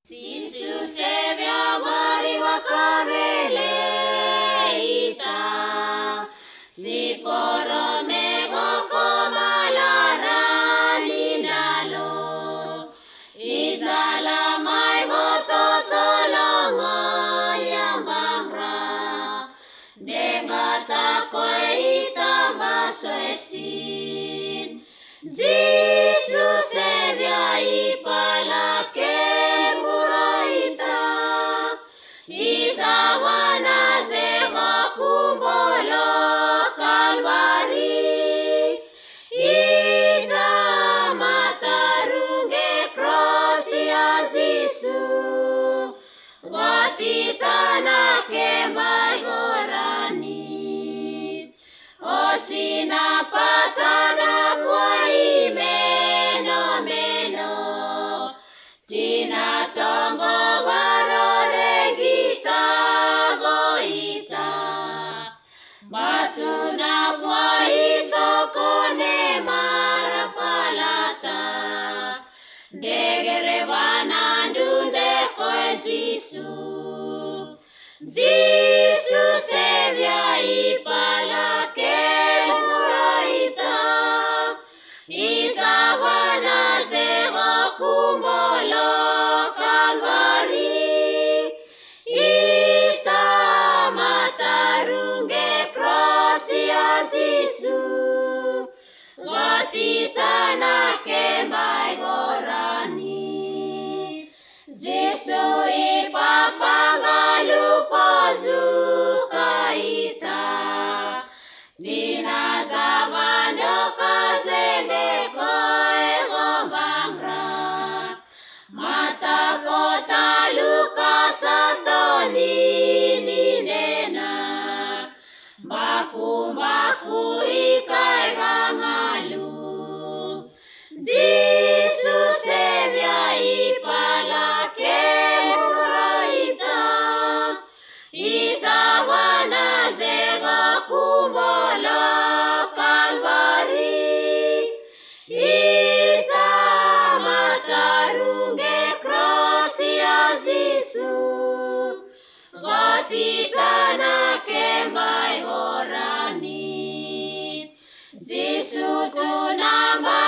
Sisu sevya wari wakavele ita siporo mego komalara nindalo izala mai gototolongo yambangra dengata koe ita basoesin Jesus sevya ipalake Titana kembai gorani osina patana puai meno tina tongo warore gita goita basuna puai sokone marapalata degere banandunde koe Jesus sevya ipalake muraita isawana sego kumbolo kalvari ita matarunge cross ya Yesu gatitana kembai gorani Yesu Zukaita Dina Zavando Kazende Koe Gombangra Mata Kota Luka Satoni Ninena Baku Ikai Rangalu Jesus sevya ipalake kumbolo kalvari ita matarunge cross ya Yesu gatitana kembai gorani Yesu tunamba